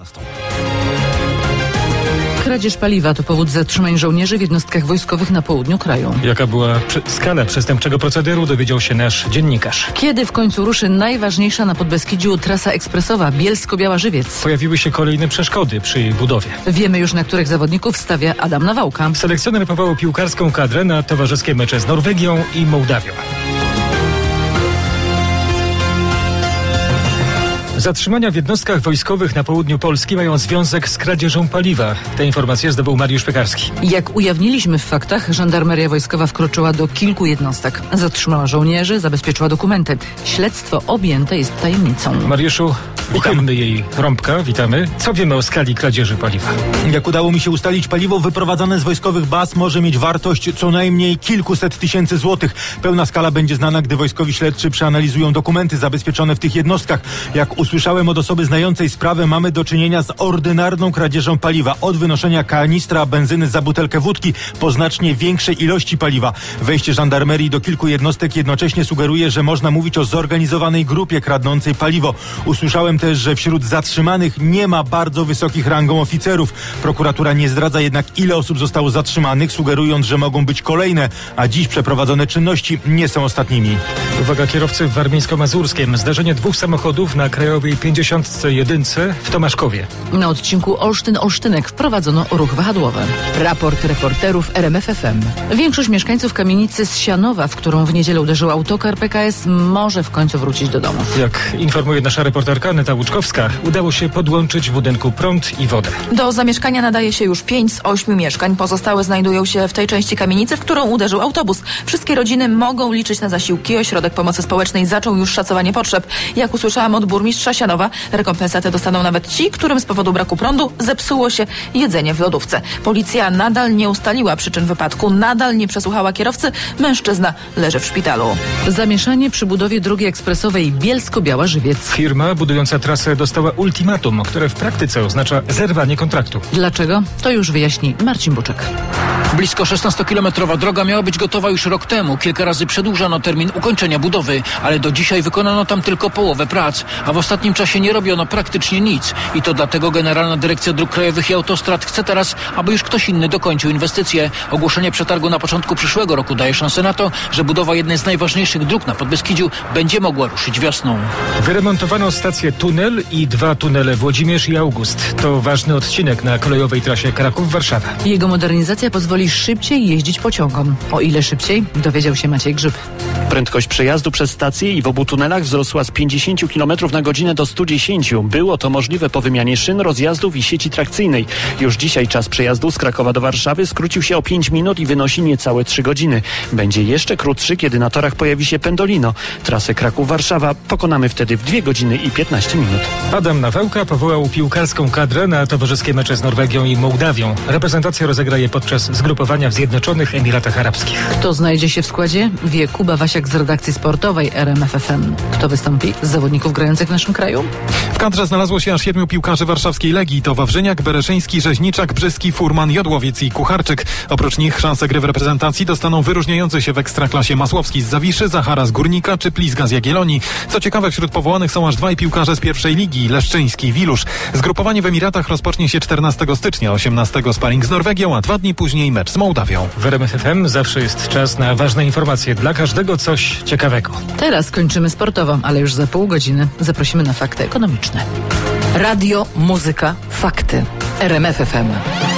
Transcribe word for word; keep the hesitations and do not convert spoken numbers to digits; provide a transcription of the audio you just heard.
dziewiętnastą. Kradzież paliwa to powód zatrzymań żołnierzy w jednostkach wojskowych na południu kraju. Jaka była prze- skala przestępczego procederu, dowiedział się nasz dziennikarz. Kiedy w końcu ruszy najważniejsza na Podbeskidziu trasa ekspresowa Bielsko-Biała Żywiec? Pojawiły się kolejne przeszkody przy jej budowie. Wiemy już, na których zawodników stawia Adam Nawałka. Selekcjoner powołał piłkarską kadrę na towarzyskie mecze z Norwegią i Mołdawią. Zatrzymania w jednostkach wojskowych na południu Polski mają związek z kradzieżą paliwa. Te informacje zdobył Mariusz Piekarski. Jak ujawniliśmy w faktach, żandarmeria wojskowa wkroczyła do kilku jednostek. Zatrzymała żołnierzy, zabezpieczyła dokumenty. Śledztwo objęte jest tajemnicą. Mariuszu, uchylmy jej rąbka. Witamy. Co wiemy o skali kradzieży paliwa? Jak udało mi się ustalić, paliwo wyprowadzane z wojskowych baz może mieć wartość co najmniej kilkuset tysięcy złotych. Pełna skala będzie znana, gdy wojskowi śledczy przeanalizują dokumenty zabezpieczone w tych jednostkach. Jak usłyszałem od osoby znającej sprawę, mamy do czynienia z ordynarną kradzieżą paliwa. Od wynoszenia kanistra benzyny za butelkę wódki po znacznie większej ilości paliwa. Wejście żandarmerii do kilku jednostek jednocześnie sugeruje, że można mówić o zorganizowanej grupie kradnącej paliwo. Usłyszałem też, że wśród zatrzymanych nie ma bardzo wysokich rangą oficerów. Prokuratura nie zdradza jednak, ile osób zostało zatrzymanych, sugerując, że mogą być kolejne, a dziś przeprowadzone czynności nie są ostatnimi. Uwaga kierowcy w Warmińsko-Mazurskiem. Zdarzenie dwóch samochodów na Krajowej pięćdziesiąt jeden w Tomaszkowie. Na odcinku Olsztyn-Olsztynek wprowadzono ruch wahadłowy. Raport reporterów R M F F M. Większość mieszkańców kamienicy z Sianowa, w którą w niedzielę uderzył autokar P K S, może w końcu wrócić do domów. Jak informuje nasza reporterka Aneta Łuczkowska, udało się podłączyć w budynku prąd i wodę. Do zamieszkania nadaje się już pięć z ośmiu mieszkań. Pozostałe znajdują się w tej części kamienicy, w którą uderzył autobus. Wszystkie rodziny mogą liczyć na zasiłki. Ośrodek Pomocy Społecznej zaczął już szacowanie potrzeb. Jak usłyszałam od burmistrza Sianowa, rekompensatę dostaną nawet ci, którym z powodu braku prądu zepsuło się jedzenie w lodówce. Policja nadal nie ustaliła przyczyn wypadku, nadal nie przesłuchała kierowcy. Mężczyzna leży w szpitalu. Zamieszanie przy budowie drogi ekspresowej Bielsko-Biała Żywiec. Firma budująca trasę dostała ultimatum, które w praktyce oznacza zerwanie kontraktu. Dlaczego? To już wyjaśni Marcin Buczek. Blisko szesnastokilometrowa droga miała być gotowa już rok temu. Kilka razy przedłużano termin ukończenia budowy, ale do dzisiaj wykonano tam tylko połowę prac, a w ostatnim czasie nie robiono praktycznie nic. I to dlatego Generalna Dyrekcja Dróg Krajowych i Autostrad chce teraz, aby już ktoś inny dokończył inwestycje. Ogłoszenie przetargu na początku przyszłego roku daje szansę na to, że budowa jednej z najważniejszych dróg na Podbeskidziu będzie mogła ruszyć wiosną. Wyremontowano stację Tunel i dwa tunele Włodzimierz i August. To ważny odcinek na kolejowej trasie Kraków-Warszawa. Jego modernizacja pozwoli szybciej jeździć pociągom. O ile szybciej, dowiedział się Maciej Grzyb. Prędkość przejazdu przez stację i w obu tunelach wzrosła z pięćdziesiąt kilometrów na godzinę do stu dziesięciu. Było to możliwe po wymianie szyn, rozjazdów i sieci trakcyjnej. Już dzisiaj czas przejazdu z Krakowa do Warszawy skrócił się o pięć minut i wynosi niecałe trzy godziny. Będzie jeszcze krótszy, kiedy na torach pojawi się Pendolino. Trasę Kraków-Warszawa pokonamy wtedy w dwie godziny i piętnaście minut. Adam Nawałka powołał piłkarską kadrę na towarzyskie mecze z Norwegią i Mołdawią. Reprezentacja rozegra je podczas zgrupowania w Zjednoczonych Emiratach Arabskich. Kto znajdzie się w składzie? Wie Kuba Wasiak z redakcji sportowej R M F F M. Kto wystąpi z zawodników grających w naszym kraju? W kadrze znalazło się aż siedmiu piłkarzy warszawskiej Legii. To Wawrzyniak, Bereszyński, Rzeźniczak, Brzyski, Furman, Jodłowiec i Kucharczyk. Oprócz nich szansę gry w reprezentacji dostaną wyróżniający się w ekstraklasie Masłowski z Zawiszy, Zachara z Górnika czy Plizga z Jagiellonii. Co ciekawe, wśród powołanych są aż dwaj piłkarze z pierwszej ligi, Leszczyński i Wilusz. Zgrupowanie w Emiratach rozpocznie się czternastego stycznia, osiemnastego sparring z Norwegią, a dwa dni później mecz z Mołdawią. W R M F F M zawsze jest czas na ważne informacje. Dla każdego coś ciekawego. Teraz kończymy sportowo, ale już za pół godziny zaprosimy na fakty ekonomiczne. Radio, muzyka, fakty. R M F F M.